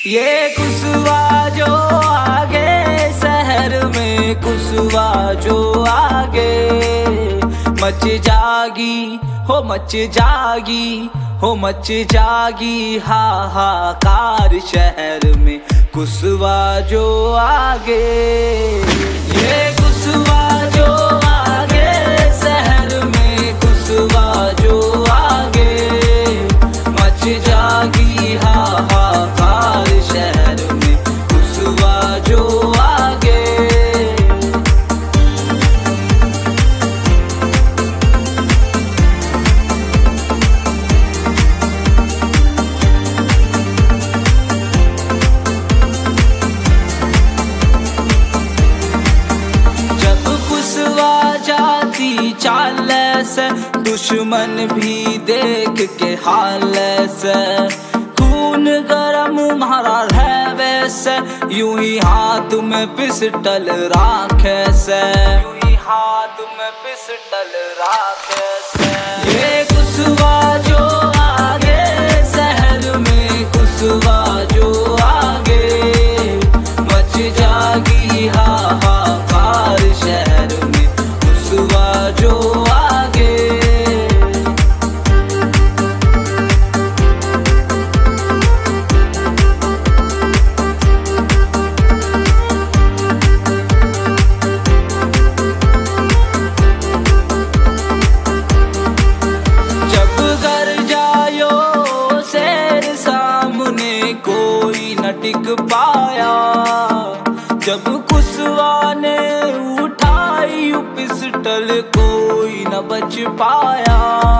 ये कुसवा जो आगे शहर में, कुसवा जो आगे मच जागी हो, मच जागी हो, मच जागी हाहाकार शहर में। कुसवा जो आगे, ये कुसवा जो आगे शहर में, कुसवा जो आगे मच जागी हाहाकार शहर में। कुसवा जो आगे, जब कुसवा जाती चाल से, दुश्मन भी देख के हाल से। खून गरम मारा है वैसे, यूं ही हाथ में पिस्टल राखे से, यूं ही हाथ में पिस्टल राखे से। ये कुसवा जो आगे शहर में, कुसवा जो आगे मच जागी हाहाकार शहर में। कुसवा जो आगे, कोई न टिक पाया। जब कुसवा ने उठाई पिस्टल, कोई न बच पाया,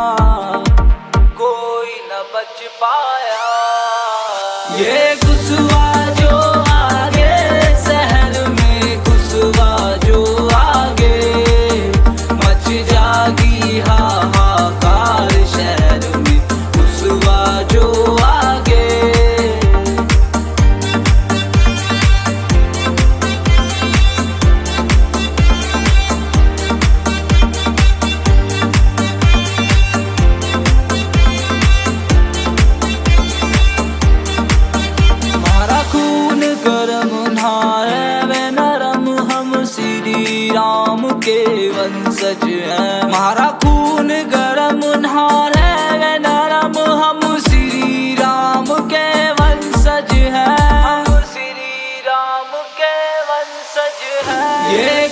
कोई न बच पाया। ये कुसवा जो आगे शहर में, कुसवा जो आगे मच जागी हाहाकार शहर में। कुसवा जो आगे, राम के वंशज हैं। हमारा खून गरम नार है वे नरम, हम श्री राम के वंशज हैं, हम श्री राम के वंशज हैं। ये